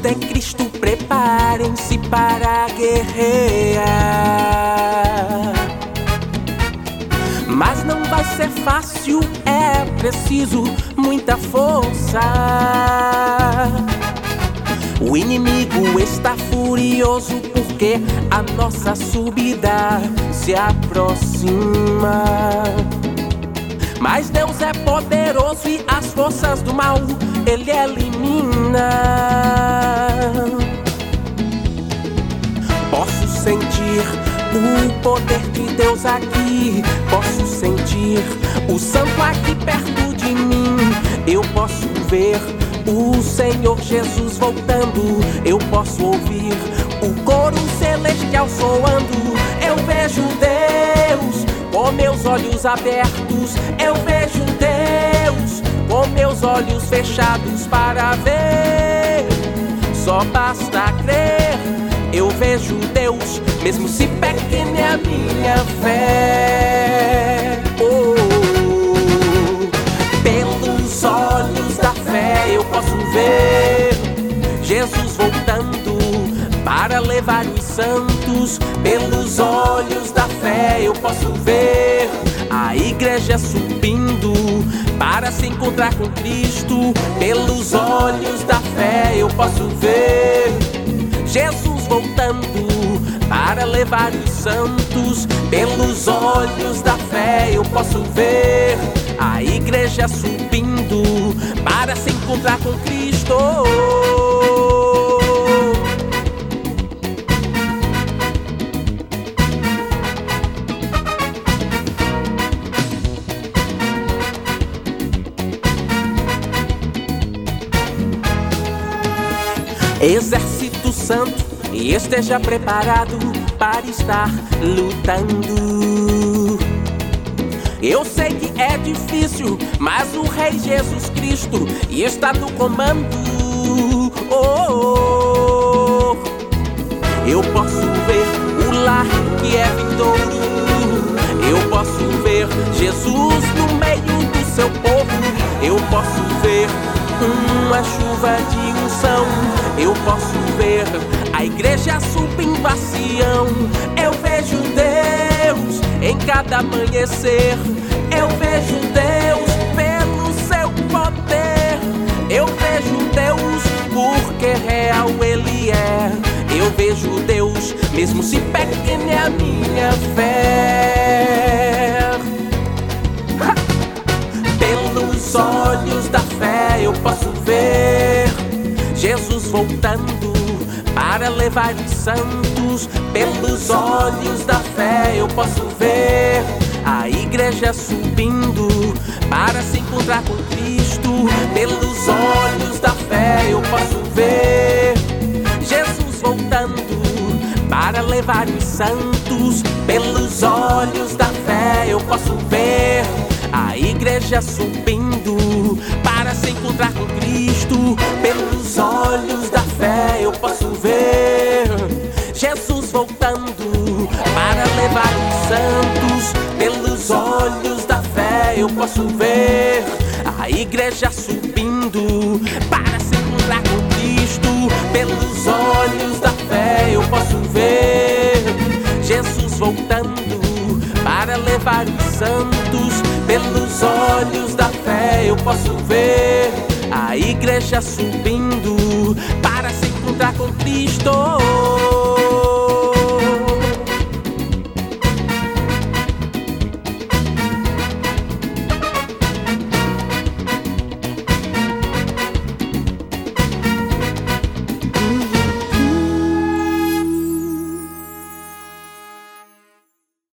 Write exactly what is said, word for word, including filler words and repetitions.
de Cristo, preparem-se para guerrear. Mas não vai ser fácil, é preciso muita força. O inimigo está furioso porque a nossa subida se aproxima. Mas Deus é poderoso e as forças do mal Ele elimina. Posso sentir o poder de Deus aqui, posso sentir o santo aqui perto de mim. Eu posso ver o Senhor Jesus voltando, eu posso ouvir o coro celestial soando. Eu vejo Deus com meus olhos abertos, eu vejo Deus com meus olhos fechados para ver. Só basta crer, eu vejo Deus, mesmo se pequena é a minha fé. Oh, pelos olhos da fé eu posso ver Jesus voltando para levar os santos. Pelos olhos da fé eu posso ver a igreja subindo para se encontrar com Cristo. Pelos olhos da fé eu posso ver Jesus voltando para levar os santos. Pelos olhos da fé eu posso ver a igreja subindo para se encontrar com Cristo. Exército Santo, e esteja preparado para estar lutando. Eu sei que é difícil, mas o Rei Jesus Cristo está no comando. Oh, oh. Eu posso ver o lar que é vindouro, eu posso ver Jesus no meio do seu povo, eu posso ver uma chuva de unção, eu posso ver a igreja subindo a Sião. Eu vejo Deus em cada amanhecer, eu vejo Deus pelo seu poder, eu vejo Deus porque real Ele é. Eu vejo Deus, mesmo se pequena é a minha fé. Ha! Pelos olhos da fé eu posso ver Jesus voltando para levar os santos. Pelos olhos da fé eu posso ver a igreja subindo para se encontrar com Cristo. Pelos olhos da fé eu posso ver Jesus voltando para levar os santos. Pelos olhos da fé eu posso ver a igreja subindo para se encontrar com Cristo. Pelos olhos da fé eu posso ver Jesus voltando para levar os santos. Pelos olhos da fé eu posso ver a igreja subindo para se encontrar com Cristo. Pelos olhos da fé eu posso ver Jesus voltando para levar os santos. Pelos olhos da fé eu posso ver a igreja subindo para se encontrar com Cristo.